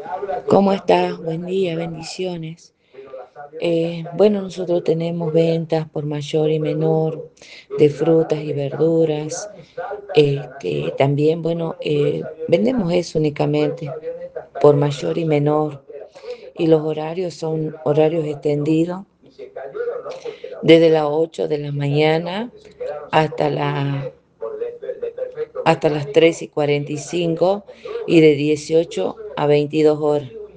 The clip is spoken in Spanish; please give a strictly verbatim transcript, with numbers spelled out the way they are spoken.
¿Cómo estás? Buen día, bendiciones. Eh, bueno, nosotros tenemos ventas por mayor y menor de frutas y verduras. Este, también, bueno, eh, vendemos eso únicamente por mayor y menor. Y los horarios son horarios extendidos desde las ocho de la mañana hasta la hasta las tres y cuarenta y cinco y de dieciocho a veintidós horas.